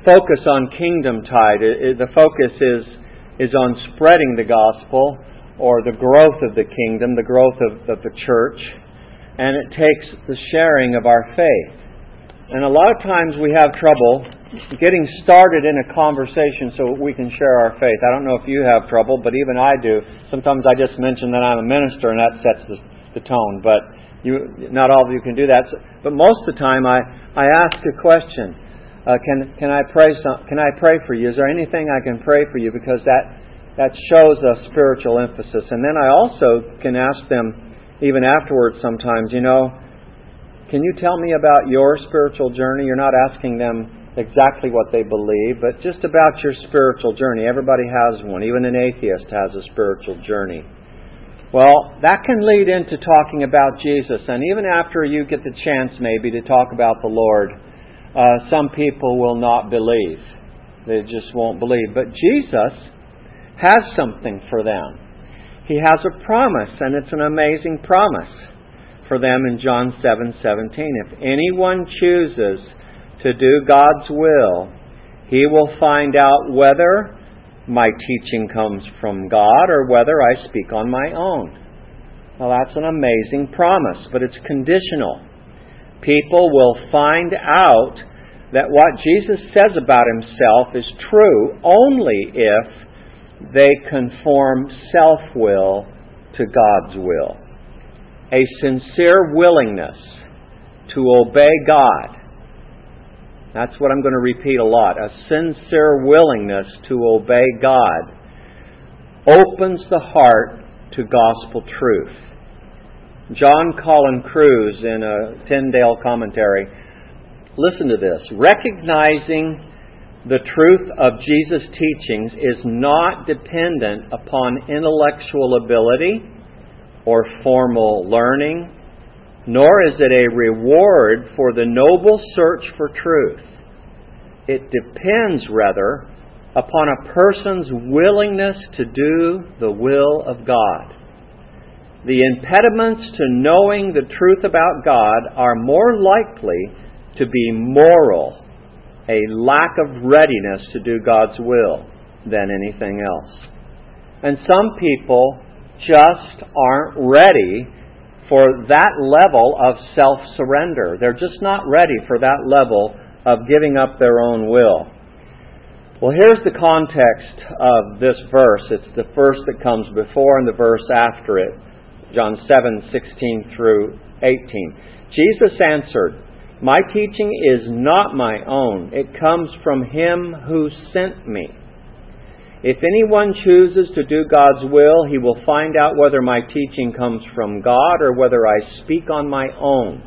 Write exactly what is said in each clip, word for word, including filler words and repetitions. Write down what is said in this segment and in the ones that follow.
focus on Kingdom Tide. It, it, the focus is is on spreading the gospel, or the growth of the kingdom, the growth of, of the church, and it takes the sharing of our faith. And a lot of times we have trouble getting started in a conversation so we can share our faith. I don't know if you have trouble, but even I do. Sometimes I just mention that I'm a minister, and that sets the, the tone. But you, not all of you can do that. So, but most of the time, I, I ask a question: uh, Can can I pray? Some, can I pray for you? Is there anything I can pray for you? Because that that shows a spiritual emphasis. And then I also can ask them, even afterwards, sometimes, you know, can you tell me about your spiritual journey? You're not asking them exactly what they believe, but just about your spiritual journey. Everybody has one. Even an atheist has a spiritual journey. Well, that can lead into talking about Jesus. And even after you get the chance maybe to talk about the Lord, uh, some people will not believe. They just won't believe. But Jesus has something for them. He has a promise, and it's an amazing promise for them in John seven seventeen. If anyone chooses to do God's will, he will find out whether my teaching comes from God or whether I speak on my own. Well, that's an amazing promise, but it's conditional. People will find out that what Jesus says about Himself is true only if they conform self-will to God's will. A sincere willingness to obey God. That's what I'm going to repeat a lot. A sincere willingness to obey God opens the heart to gospel truth. John Colin Cruz, in a Tyndale commentary, listen to this. Recognizing the truth of Jesus' teachings is not dependent upon intellectual ability or formal learning, nor is it a reward for the noble search for truth. It depends, rather, upon a person's willingness to do the will of God. The impediments to knowing the truth about God are more likely to be moral, a lack of readiness to do God's will, than anything else. And some people just aren't ready for that level of self-surrender. They're just not ready for that level of giving up their own will. Well, here's the context of this verse. It's the verse that comes before and the verse after it. John seven sixteen through eighteen. Jesus answered, "My teaching is not my own. It comes from Him who sent me. If anyone chooses to do God's will, he will find out whether my teaching comes from God or whether I speak on my own.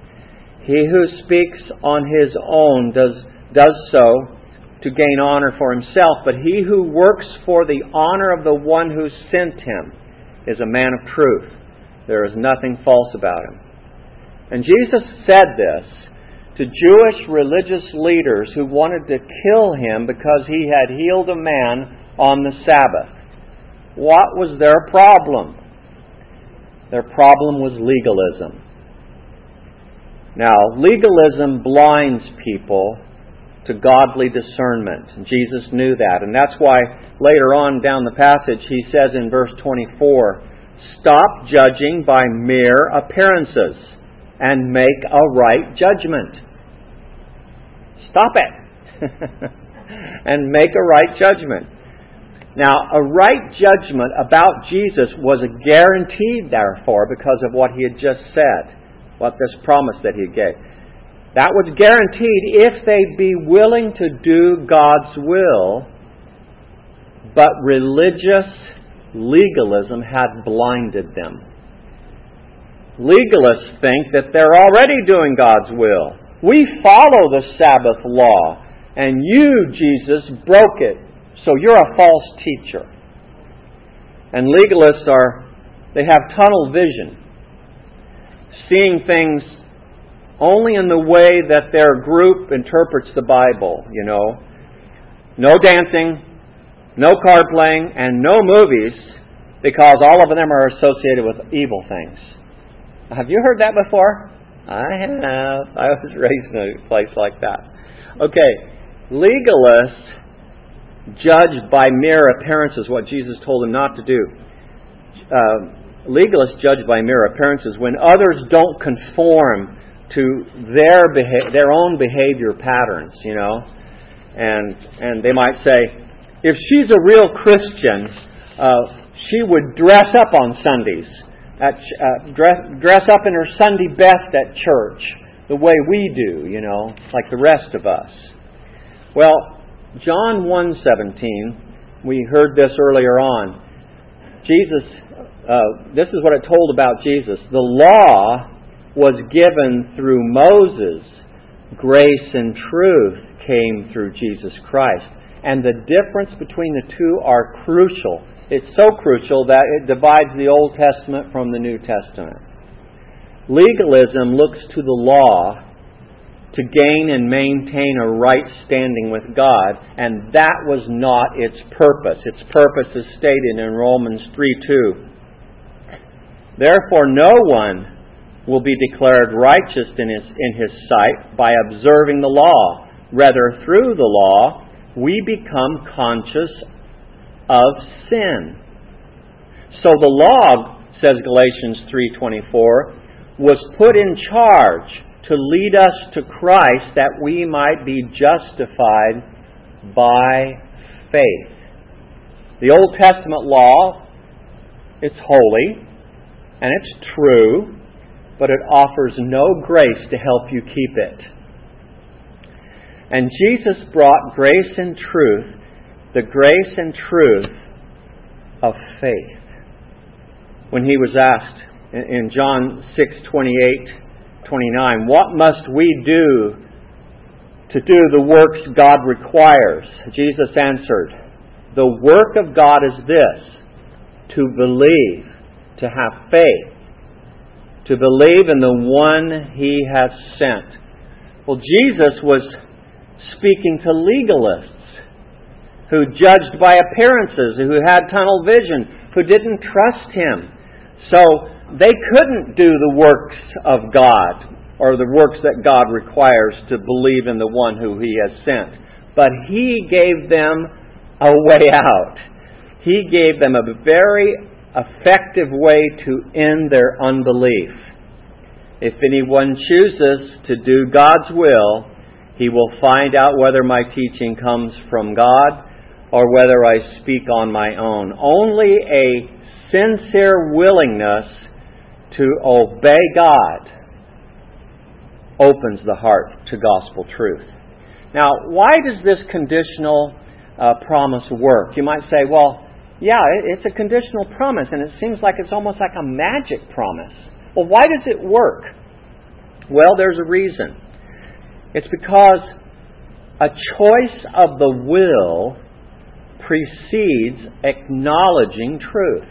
He who speaks on his own does, does so to gain honor for himself, but he who works for the honor of the one who sent him is a man of truth. There is nothing false about him." And Jesus said this to Jewish religious leaders who wanted to kill Him because He had healed a man on the Sabbath. What was their problem? Their problem was legalism. Now, legalism blinds people to godly discernment. And Jesus knew that. And that's why later on down the passage He says in verse twenty-four, "Stop judging by mere appearances and make a right judgment." Stop it. And make a right judgment. Now, a right judgment about Jesus was guaranteed, therefore, because of what He had just said, what this promise that He gave. That was guaranteed if they'd be willing to do God's will, but religious legalism had blinded them. Legalists think that they're already doing God's will. We follow the Sabbath law, and you, Jesus, broke it, so you're a false teacher. And legalists are, they have tunnel vision, seeing things only in the way that their group interprets the Bible, you know. No dancing, no card playing, and no movies, because all of them are associated with evil things. Have you heard that before? I have. I was raised in a place like that. Okay. Legalists judge by mere appearances, what Jesus told them not to do. Uh, legalists judge by mere appearances when others don't conform to their beha- their own behavior patterns, you know. And and they might say, if she's a real Christian, uh, she would dress up on Sundays, at uh, dress dress up in her Sunday best at church, the way we do, you know, like the rest of us. Well, John one seventeen, we heard this earlier on. Jesus, uh, this is what it told about Jesus. The law was given through Moses. Grace and truth came through Jesus Christ. And the difference between the two are crucial. It's so crucial that it divides the Old Testament from the New Testament. Legalism looks to the law to gain and maintain a right standing with God, and that was not its purpose. Its purpose is stated in Romans three two. Therefore no one will be declared righteous in his, in his sight by observing the law. Rather, through the law, we become conscious of sin. So the law, says Galatians three twenty-four, was put in charge to lead us to Christ that we might be justified by faith. The Old Testament law, it's holy and it's true, but it offers no grace to help you keep it. And Jesus brought grace and truth, the grace and truth of faith. When He was asked in John six twenty-eight, twenty-nine, what must we do to do the works God requires? Jesus answered, the work of God is this, to believe, to have faith, to believe in the one He has sent. Well, Jesus was speaking to legalists who judged by appearances, who had tunnel vision, who didn't trust Him. So they couldn't do the works of God, or the works that God requires to believe in the one who He has sent. But He gave them a way out. He gave them a very effective way to end their unbelief. If anyone chooses to do God's will, he will find out whether my teaching comes from God or whether I speak on my own. Only a sincere willingness to obey God opens the heart to gospel truth. Now, why does this conditional uh, promise work? You might say, well, yeah, it's a conditional promise, and it seems like it's almost like a magic promise. Well, why does it work? Well, there's a reason. It's because a choice of the will precedes acknowledging truth.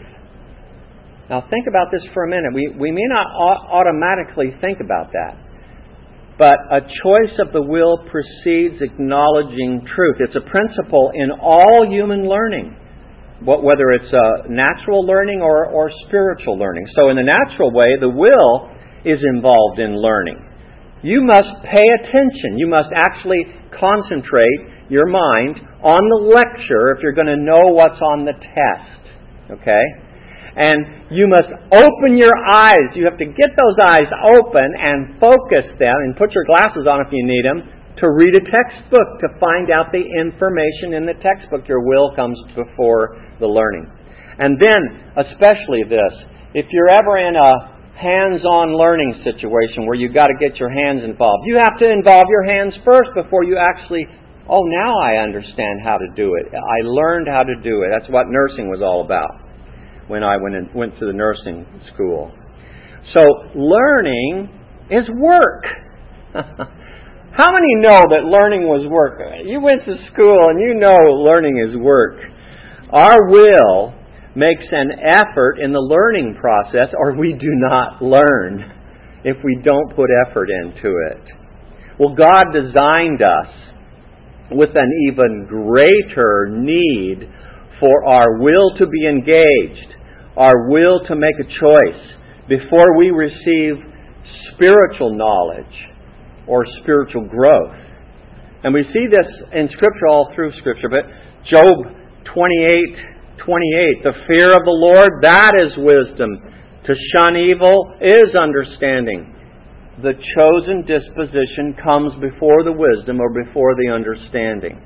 Now think about this for a minute. We, we may not automatically think about that. But a choice of the will precedes acknowledging truth. It's a principle in all human learning, whether it's uh, natural learning or, or spiritual learning. So in the natural way, the will is involved in learning. You must pay attention. You must actually concentrate your mind on the lecture if you're going to know what's on the test. Okay? And you must open your eyes. You have to get those eyes open and focus them, and put your glasses on if you need them, to read a textbook, to find out the information in the textbook. Your will comes before the learning. And then, especially this, if you're ever in a hands-on learning situation where you've got to get your hands involved, you have to involve your hands first before you actually, oh, now I understand how to do it. I learned how to do it. That's what nursing was all about when I went in, went to the nursing school. So learning is work. How many know that learning was work? You went to school and you know learning is work. Our will makes an effort in the learning process, or we do not learn if we don't put effort into it. Well, God designed us with an even greater need for our will to be engaged, our will to make a choice before we receive spiritual knowledge or spiritual growth. And we see this in Scripture, all through Scripture. But Job twenty-eight twenty-eight, the fear of the Lord, that is wisdom. To shun evil is understanding. The chosen disposition comes before the wisdom or before the understanding.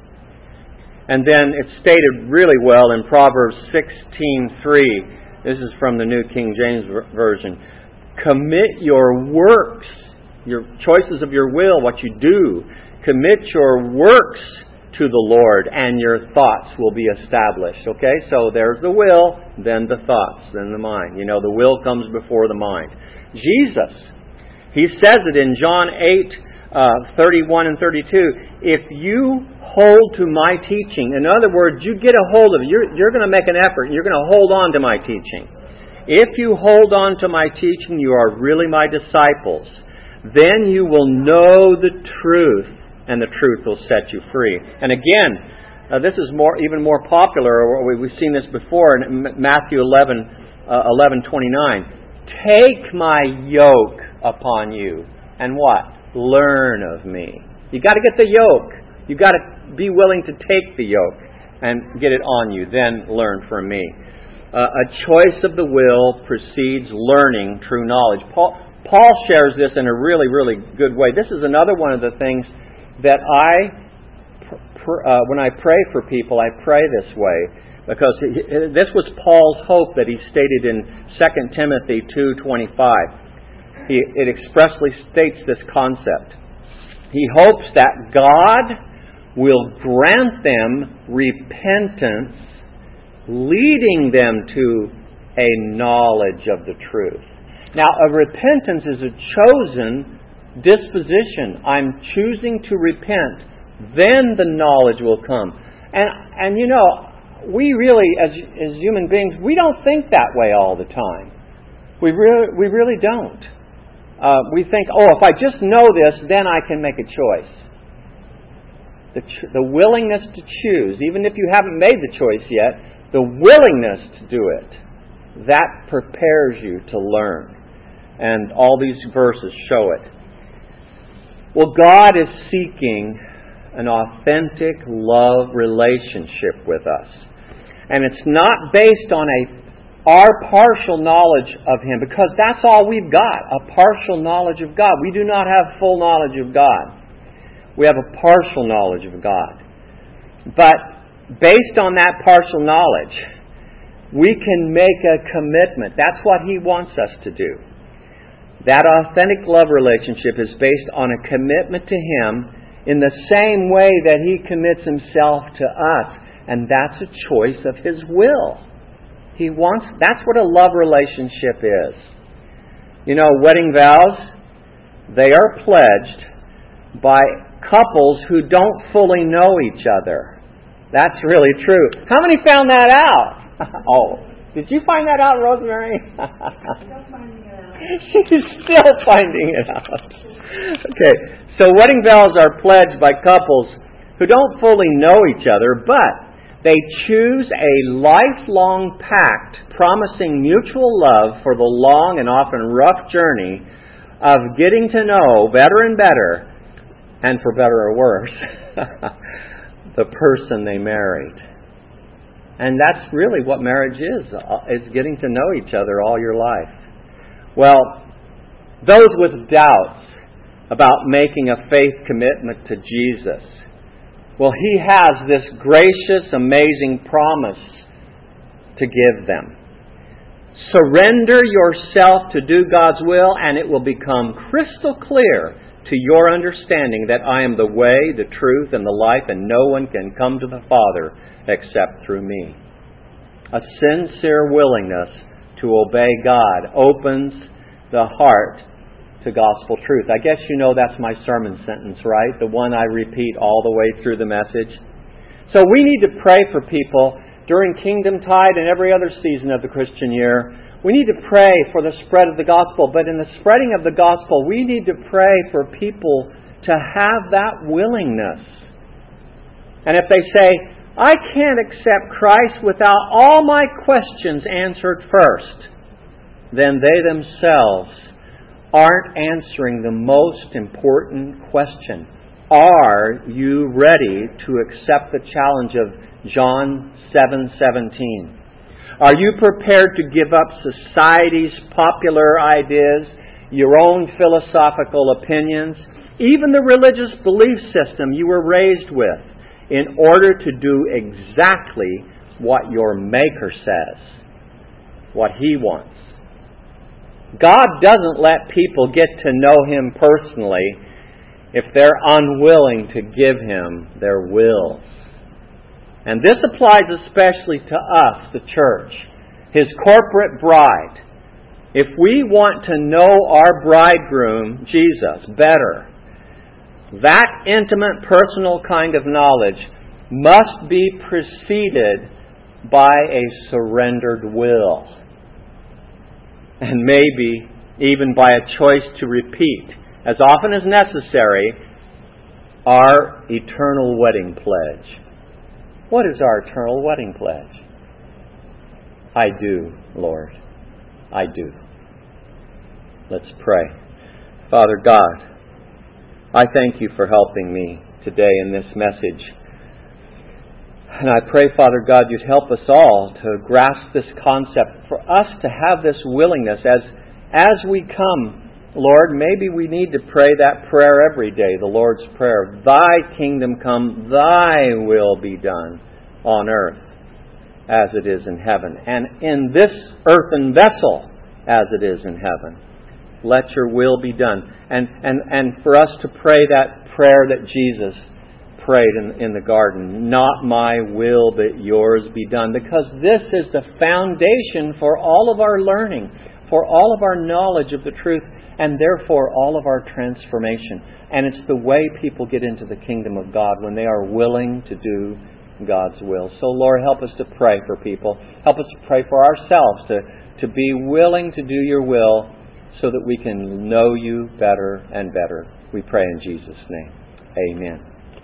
And then it's stated really well in Proverbs sixteen three. This is from the New King James Version. Commit your works, your choices of your will, what you do. Commit your works to the Lord, and your thoughts will be established. Okay, so there's the will, then the thoughts, then the mind. You know, the will comes before the mind. Jesus, He says it in John eight, uh, thirty-one and thirty-two. If you hold to my teaching, in other words, you get a hold of it. You're, you're going to make an effort. You're going to hold on to my teaching. If you hold on to my teaching, you are really my disciples. Then you will know the truth, and the truth will set you free. And again, uh, this is more, even more popular. We've seen this before in Matthew eleven, uh, eleven twenty-nine. Take my yoke upon you, and what? Learn of me. You got to get the yoke. You got to be willing to take the yoke and get it on you. Then learn from me. Uh, a choice of the will precedes learning true knowledge. Paul, Paul shares this in a really, really good way. This is another one of the things that I, pr- uh, when I pray for people, I pray this way. Because he, this was Paul's hope that he stated in Second Timothy two twenty-five. He, it expressly states this concept. He hopes that God will grant them repentance, leading them to a knowledge of the truth. Now, a repentance is a chosen disposition. I'm choosing to repent. Then the knowledge will come. And, and you know, we really, as, as human beings, we don't think that way all the time. We really, we really don't. Uh, we think, oh, if I just know this, then I can make a choice. The, ch- the willingness to choose, even if you haven't made the choice yet, the willingness to do it, that prepares you to learn. And all these verses show it. Well, God is seeking an authentic love relationship with us. And it's not based on a our partial knowledge of Him, because that's all we've got, a partial knowledge of God. We do not have full knowledge of God. We have a partial knowledge of God. But based on that partial knowledge, we can make a commitment. That's what He wants us to do. That authentic love relationship is based on a commitment to Him in the same way that He commits Himself to us. And that's a choice of His will. He wants, that's what a love relationship is. You know, wedding vows, they are pledged by couples who don't fully know each other. That's really true. How many found that out? Oh, did you find that out, Rosemary? She's still finding it out. Okay, so wedding vows are pledged by couples who don't fully know each other, but they choose a lifelong pact promising mutual love for the long and often rough journey of getting to know better and better, and for better or worse, the person they married. And that's really what marriage is. It's getting to know each other all your life. Well, those with doubts about making a faith commitment to Jesus, well, He has this gracious, amazing promise to give them. Surrender yourself to do God's will, and it will become crystal clear to your understanding that I am the way, the truth, and the life, and no one can come to the Father except through me. A sincere willingness to obey God opens the heart to gospel truth. I guess you know that's my sermon sentence, right? The one I repeat all the way through the message. So we need to pray for people during Kingdom Tide and every other season of the Christian year. We need to pray for the spread of the gospel. But in the spreading of the gospel, we need to pray for people to have that willingness. And if they say, I can't accept Christ without all my questions answered first, then they themselves aren't answering the most important question. are you ready to accept the challenge of John seven seventeen? Are you prepared to give up society's popular ideas, your own philosophical opinions, even the religious belief system you were raised with, in order to do exactly what your Maker says, what He wants? God doesn't let people get to know Him personally if they're unwilling to give Him their wills. And this applies especially to us, the church, His corporate bride. If we want to know our bridegroom, Jesus, better, that intimate, personal kind of knowledge must be preceded by a surrendered will. And maybe even by a choice to repeat, as often as necessary, our eternal wedding pledge. What is our eternal wedding pledge? I do, Lord. I do. Let's pray. Father God, I thank You for helping me today in this message. And I pray, Father God, You'd help us all to grasp this concept, for us to have this willingness as, as we come. Lord, maybe we need to pray that prayer every day, the Lord's Prayer. Thy kingdom come, Thy will be done on earth as it is in heaven. And in this earthen vessel as it is in heaven. Let Your will be done. And, and, and for us to pray that prayer that Jesus prayed in, in the garden. Not my will, but Yours be done. Because this is the foundation for all of our learning, for all of our knowledge of the truth, and therefore all of our transformation. And it's the way people get into the kingdom of God, when they are willing to do God's will. So Lord, help us to pray for people. Help us to pray for ourselves, to, to be willing to do Your will, so that we can know You better and better. We pray in Jesus' name. Amen.